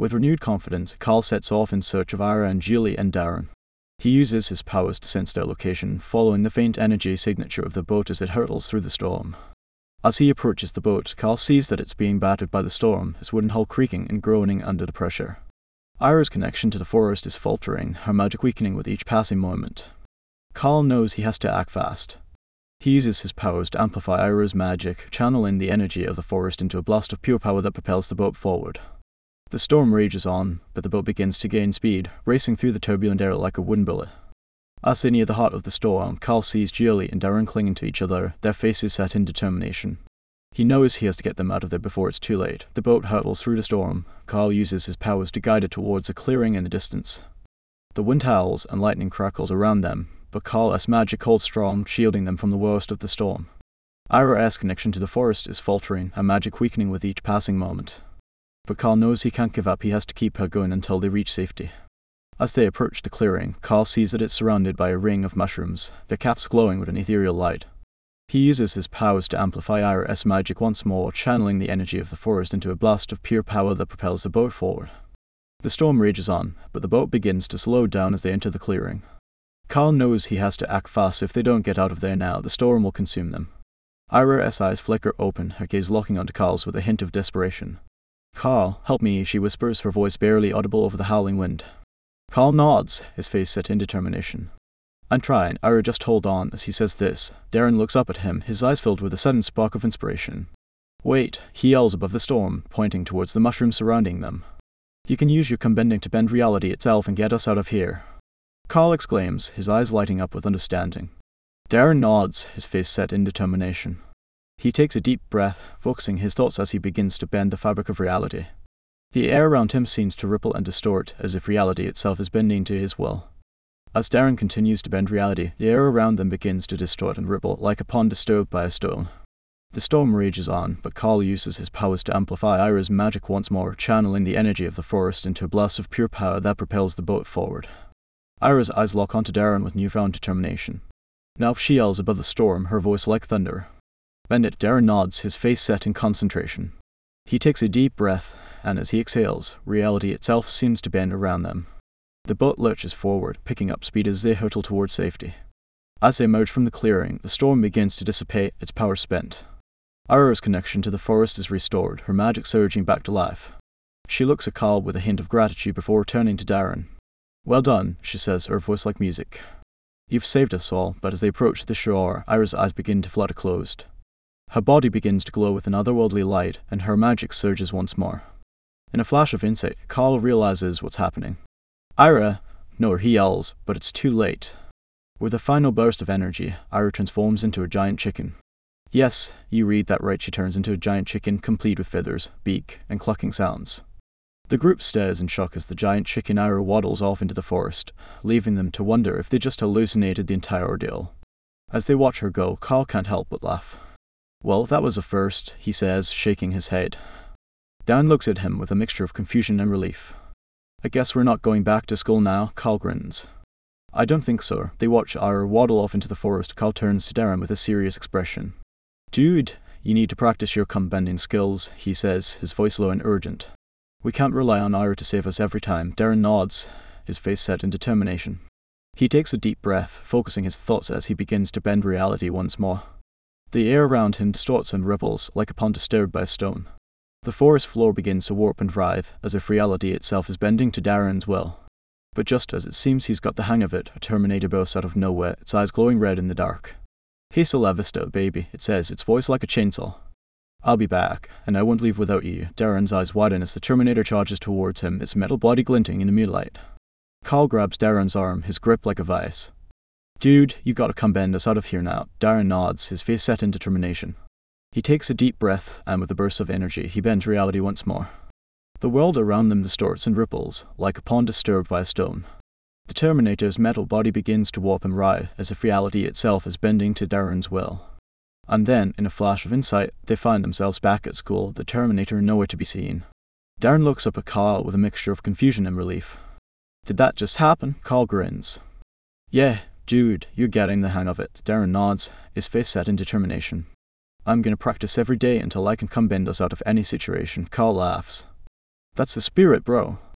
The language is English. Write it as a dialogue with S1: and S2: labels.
S1: With renewed confidence, Carl sets off in search of Ira and Julie and Darren. He uses his powers to sense their location, following the faint energy signature of the boat as it hurtles through the storm. As he approaches the boat, Carl sees that it's being battered by the storm, its wooden hull creaking and groaning under the pressure. Ira's connection to the forest is faltering, her magic weakening with each passing moment. Carl knows he has to act fast. He uses his powers to amplify Ira's magic, channeling the energy of the forest into a blast of pure power that propels the boat forward. The storm rages on, but the boat begins to gain speed, racing through the turbulent air like a wooden bullet. As they near the heart of the storm, Carl sees Julie and Darren clinging to each other, their faces set in determination. He knows he has to get them out of there before it's too late. The boat hurtles through the storm. Carl uses his powers to guide it towards a clearing in the distance. The wind howls and lightning crackles around them, but Carl's magic holds strong, shielding them from the worst of the storm. Ira's connection to the forest is faltering, her magic weakening with each passing moment. But Carl knows he can't give up, he has to keep her going until they reach safety. As they approach the clearing, Carl sees that it's surrounded by a ring of mushrooms, their caps glowing with an ethereal light. He uses his powers to amplify Ira's magic once more, channeling the energy of the forest into a blast of pure power that propels the boat forward. The storm rages on, but the boat begins to slow down as they enter the clearing. Carl knows he has to act fast. If they don't get out of there now, the storm will consume them. Ira's eyes flicker open, her gaze locking onto Carl's with a hint of desperation. "Carl, help me," she whispers, her voice barely audible over the howling wind. Carl nods, his face set in determination. "I'm trying, Ira, just hold on." As he says this, Darren looks up at him, his eyes filled with a sudden spark of inspiration. "Wait," he yells above the storm, pointing towards the mushrooms surrounding them. "You can use your Kumbending to bend reality itself and get us out of here." Carl exclaims, his eyes lighting up with understanding. Darren nods, his face set in determination. He takes a deep breath, focusing his thoughts as he begins to bend the fabric of reality. The air around him seems to ripple and distort, as if reality itself is bending to his will. As Darren continues to bend reality, the air around them begins to distort and ripple, like a pond disturbed by a stone. The storm rages on, but Carl uses his powers to amplify Ira's magic once more, channeling the energy of the forest into a blast of pure power that propels the boat forward. Ira's eyes lock onto Darren with newfound determination. Now she yells above the storm, her voice like thunder. "Bend it." Darren nods, his face set in concentration. He takes a deep breath, and as he exhales, reality itself seems to bend around them. The boat lurches forward, picking up speed as they hurtle towards safety. As they emerge from the clearing, the storm begins to dissipate, its power spent. Ira's connection to the forest is restored, her magic surging back to life. She looks at Carl with a hint of gratitude before turning to Darren. "Well done," she says, her voice like music. "You've saved us all." But as they approach the shore, Ira's eyes begin to flutter closed. Her body begins to glow with an otherworldly light, and her magic surges once more. In a flash of insight, Carl realizes what's happening. "Ira!" No, he yells, but it's too late. With a final burst of energy, Ira transforms into a giant chicken. Yes, you read that right, she turns into a giant chicken, complete with feathers, beak, and clucking sounds. The group stares in shock as the giant chicken Ira waddles off into the forest, leaving them to wonder if they just hallucinated the entire ordeal. As they watch her go, Carl can't help but laugh. "Well, that was a first," he says, shaking his head. Dan looks at him with a mixture of confusion and relief. "I guess we're not going back to school now," Carl grins. "I don't think so." They watch Ira waddle off into the forest. Carl turns to Darren with a serious expression. "Dude, you need to practice your Kumbending skills," he says, his voice low and urgent. "We can't rely on Ira to save us every time." Darren nods, his face set in determination. He takes a deep breath, focusing his thoughts as he begins to bend reality once more. The air around him distorts and ripples, like a pond disturbed by a stone. The forest floor begins to warp and writhe, as if reality itself is bending to Darren's will. But just as it seems he's got the hang of it, a Terminator bursts out of nowhere, its eyes glowing red in the dark. "Hasta la vista, baby," it says, its voice like a chainsaw. "I'll be back, and I won't leave without you." Darren's eyes widen as the Terminator charges towards him, its metal body glinting in the moonlight. Carl grabs Darren's arm, his grip like a vice. "Dude, you gotta come bend us out of here now." Darren nods, his face set in determination. He takes a deep breath, and with a burst of energy, he bends reality once more. The world around them distorts and ripples, like a pond disturbed by a stone. The Terminator's metal body begins to warp and writhe, as if reality itself is bending to Darren's will. And then, in a flash of insight, they find themselves back at school, the Terminator nowhere to be seen. Darren looks up at Carl with a mixture of confusion and relief. "Did that just happen?" Carl grins. "Yeah, dude, you're getting the hang of it." Darren nods, his face set in determination. "I'm gonna practice every day until I can come bend us out of any situation." Carl laughs. That's the spirit, bro.